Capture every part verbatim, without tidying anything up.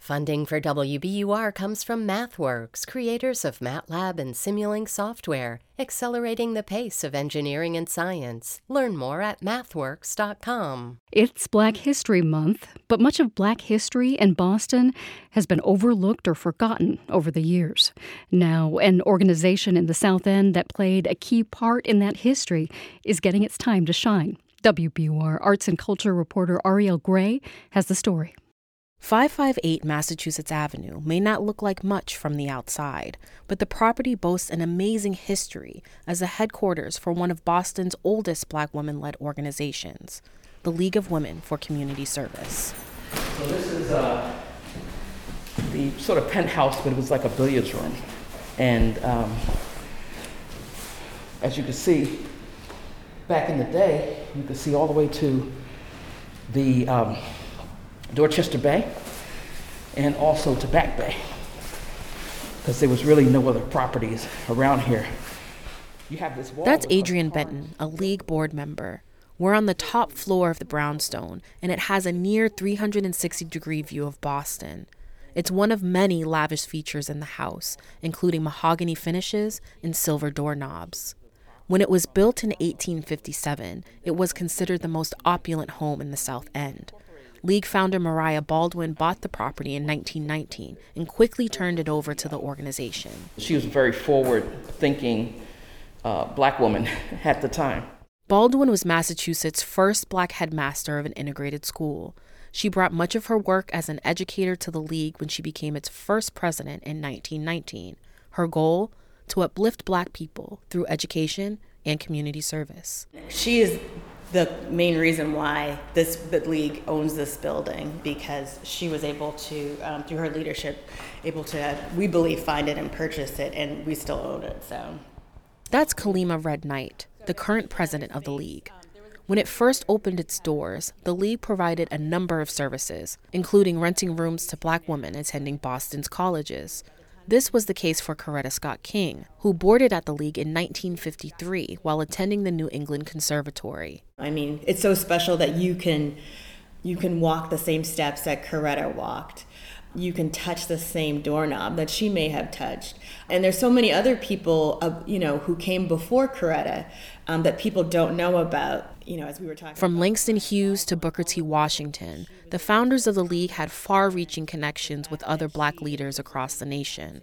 Funding for W B U R comes from MathWorks, creators of MATLAB and Simulink software, accelerating the pace of engineering and science. Learn more at mathworks dot com. It's Black History Month, but much of Black history in Boston has been overlooked or forgotten over the years. Now, an organization in the South End that played a key part in that history is getting its time to shine. W B U R arts and culture reporter Ariel Gray has the story. five fifty-eight Massachusetts Avenue may not look like much from the outside, but the property boasts an amazing history as the headquarters for one of Boston's oldest Black women-led organizations, the League of Women for Community Service. So this is uh, the sort of penthouse, but it was like a billiards room. And um, as you can see, back in the day, you could see all the way to the um, Dorchester Bay, and also to Back Bay, because there was really no other properties around here. You have this wall. That's Adrienne Benton, a League board member. We're on the top floor of the brownstone, and it has a near three hundred sixty degree view of Boston. It's one of many lavish features in the house, including mahogany finishes and silver doorknobs. When it was built in eighteen fifty-seven, it was considered the most opulent home in the South End. League founder Mariah Baldwin bought the property in nineteen nineteen and quickly turned it over to the organization. She was a very forward-thinking uh, Black woman at the time. Baldwin was Massachusetts' first Black headmaster of an integrated school. She brought much of her work as an educator to the League when she became its first president in nineteen nineteen. Her goal? To uplift Black people through education and community service. She is the main reason why this the League owns this building, because she was able to, um, through her leadership, able to, we believe, find it and purchase it, and we still own it. So that's Kalima Red Knight, the current president of the League. When it first opened its doors, the League provided a number of services, including renting rooms to Black women attending Boston's colleges. This was the case for Coretta Scott King, who boarded at the League in nineteen fifty-three while attending the New England Conservatory. I mean, it's so special that you can you can walk the same steps that Coretta walked. You can touch the same doorknob that she may have touched. And there's so many other people, uh, you know, who came before Coretta um, that people don't know about, you know, as we were talking From about. Langston Hughes to Booker T. Washington, the founders of the League had far-reaching connections with other Black leaders across the nation.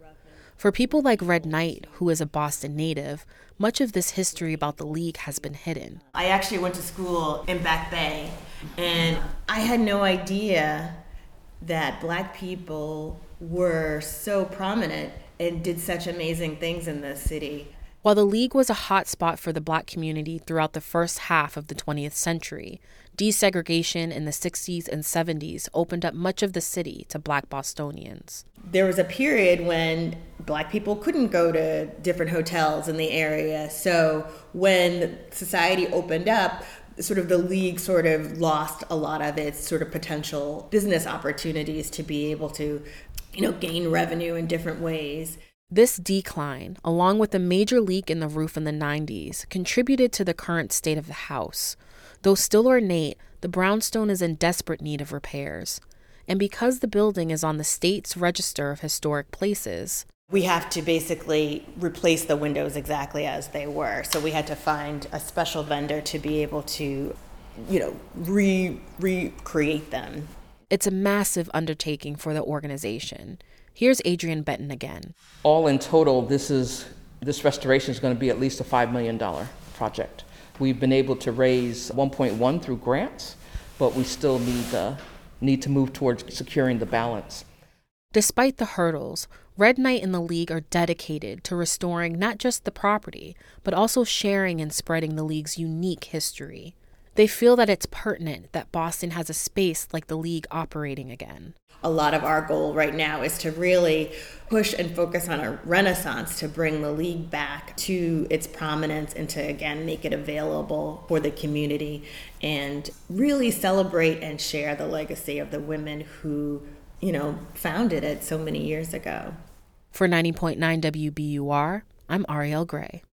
For people like Red Knight, who is a Boston native, much of this history about the League has been hidden. I actually went to school in Back Bay, and I had no idea that Black people were so prominent and did such amazing things in this city. While the League was a hot spot for the Black community throughout the first half of the twentieth century, desegregation in the sixties and seventies opened up much of the city to Black Bostonians. There was a period when Black people couldn't go to different hotels in the area. So when society opened up, sort of the League sort of lost a lot of its sort of potential business opportunities to be able to, you know, gain revenue in different ways. This decline, along with a major leak in the roof in the nineties, contributed to the current state of the house. Though still ornate, the brownstone is in desperate need of repairs. And because the building is on the state's Register of Historic Places, we have to basically replace the windows exactly as they were. So we had to find a special vendor to be able to, you know, re recreate them. It's a massive undertaking for the organization. Here's Adrienne Benton again. All in total, this is this restoration is going to be at least a five million dollars project. We've been able to raise one point one through grants, but we still need uh, need to move towards securing the balance. Despite the hurdles, Red Knight and the League are dedicated to restoring not just the property, but also sharing and spreading the League's unique history. They feel that it's pertinent that Boston has a space like the League operating again. A lot of our goal right now is to really push and focus on a renaissance to bring the League back to its prominence and to, again, make it available for the community and really celebrate and share the legacy of the women who, you know, founded it so many years ago. For ninety point nine W B U R, I'm Ariel Gray.